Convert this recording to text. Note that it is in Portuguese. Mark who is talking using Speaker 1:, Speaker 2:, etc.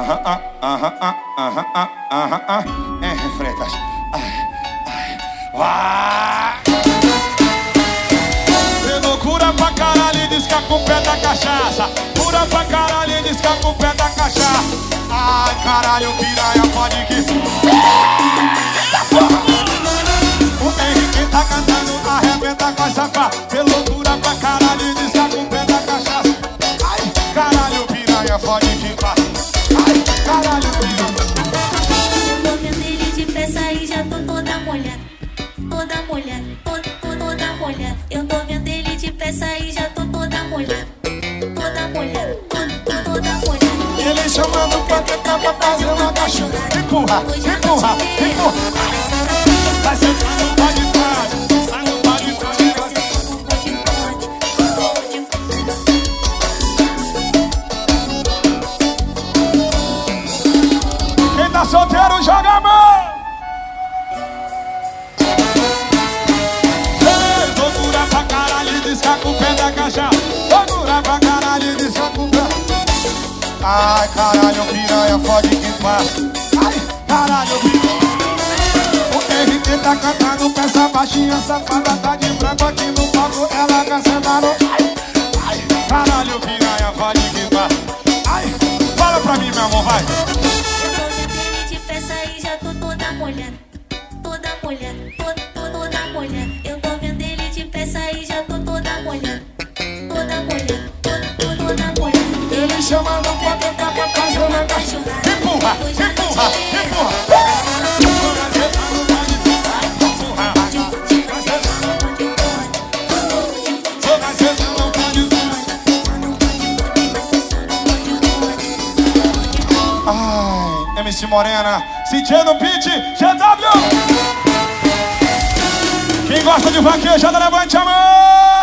Speaker 1: Freitas. Vai! Tem loucura pra caralho e desca com o pé da cachaça. Cura pra caralho e desca com o pé da cachaça. Ai, caralho, piranha, pode que... O Henrique tá cantando, arrebenta com essa pá. Tem loucura pra caralho e desca com o pé da cachaça. Ai, caralho, piranha, pode que pá. Ai, caralho, piranha.
Speaker 2: Eu tô vendo ele de peça e já tô toda molhada. Toda molhada, toda molhada. Eu tô vendo ele de peça e já tô toda molhada. Toda molhada, toda molhada.
Speaker 1: Ele chamando pra tentar pra fazer uma cachorrada. Empurra, empurra, empurra. Vai sentando no pó de trás. Sai no pó de trás. Quem tá solteiro, joga a mão. Loucura pra caralho e desca com o pé da caixa. Loucura pra caralho e desca com o pé. Ai, caralho, piranha, pode que passa. Ai, caralho, piranha. O Henrique tá cantando com essa baixinha safada. Tá de branco aqui no palco, ela quer sentar no... Ai, caralho, piranha, pode que passa. Ai, fala pra mim, meu amor, vai.
Speaker 2: Eu tô vendo ele de peça e já tô toda molhada. Toda molhada, toda molhada. Eu tô vendo ele de peça e já tô toda molhada. Toda molhada, toda molhada.
Speaker 1: Ele chamando pra tentar pra fazer uma cachorrada. Empurra, empurra, empurra. Ai, MC Morena, CJ no beat, GW. Quem gosta de vaquejada, levante a mão.